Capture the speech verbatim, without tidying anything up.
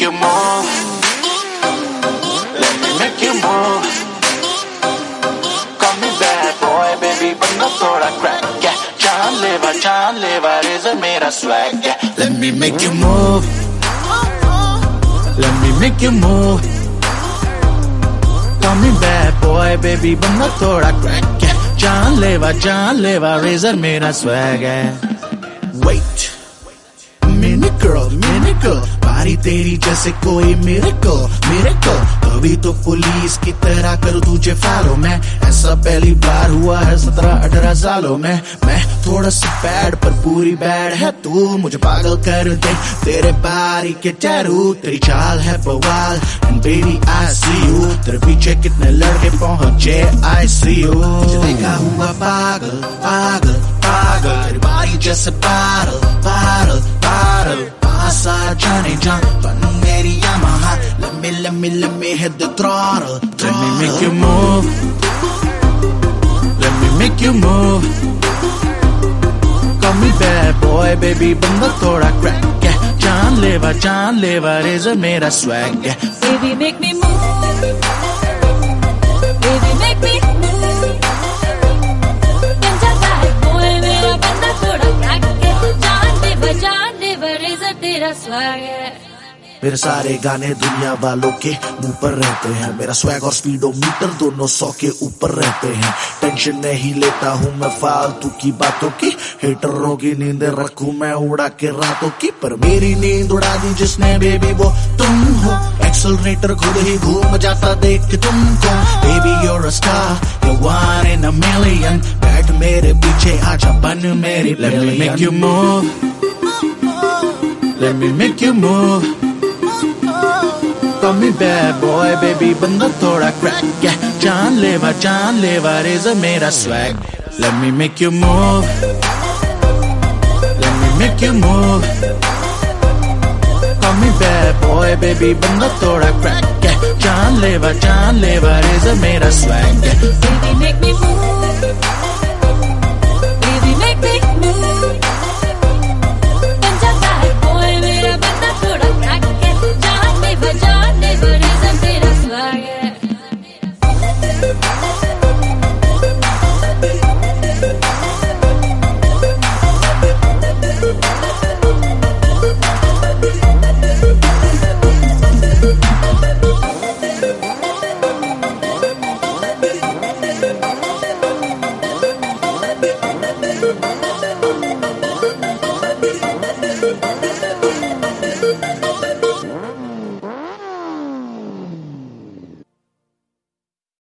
make you move. Let me make you move. Call me bad boy, baby, बंदा थोड़ा crack, yeah. जानलेवा, जानलेवा, razor मेरा swag, yeah. Let me make you move. Let me make you move. Call me bad boy, baby, बंदा थोड़ा crack, yeah. जानलेवा, जानलेवा, razor मेरा swag, yeah. Wait, mini girl, mini girl, बारी तेरी जैसे कोई miracle, miracle. अभी तो पुलिस की तरह करूँ तुझे फॉलो, मैं ऐसा पहली बार हुआ है सत्रह अठारह सालों में. मैं थोड़ा सा बैड पर पूरी बैड है तू, मुझे पागल कर दे तेरे बारी के टैटू. तेरी चाल है बवाल and baby I see you. तेरे पीछे कितने लड़के पहुंचे I see you. मुझे देखा हुआ पागल पागल पागल, तेरी बारी जैसे पागल पागल पागल. पास आ जाने जा बन मेरी Yamaha. Let me let me let me hit the throttle. Let me make you move. Let me make you move. Call me bad boy, baby, बंदा थोड़ा crack, yeah. जानलेवा, जानलेवा, रेज़र मेरा swag, yeah. Baby, make me move. Baby, make me move. बंदा bad boy, मेरा बंदा थोड़ा crack, yeah. जानलेवा, जानलेवा, रेज़र तेरा swag, yeah. मेरे सारे गाने दुनिया वालों के मुंह पर रहते हैं. मेरा स्वैग और स्पीडोमीटर दोनों सौ के ऊपर रहते हैं. टेंशन नहीं लेता हूँ मैं फालतू की बातों की. हेटरों की नींद रखूं मैं उड़ा के रातों की, पर मेरी नींद उड़ा दी जिसने बेबी वो तुम हो. एक्सेलरेटर खुद ही घूम जाता देख के तुमको. Baby you're a star, you're one in a million. बैठ मेरे पीछे आजा बन मेरी. Let me make you move. Let me make you move. Call me bad boy, baby, बंदा थोड़ा crack, yeah. जानलेवा, जानलेवा, रेज़र मेरा swag. Let me make you move. Let me make you move. Call me bad boy, baby, बंदा थोड़ा crack, yeah. जानलेवा, जानलेवा, razor मेरा swag, yeah. Baby, make me move. Baby, make me move. बंदा bad boy, मेरा बंदा थोड़ा crack, yeah. जानलेवा, जानलेवा, रेज़र तेरा swag, yeah. Let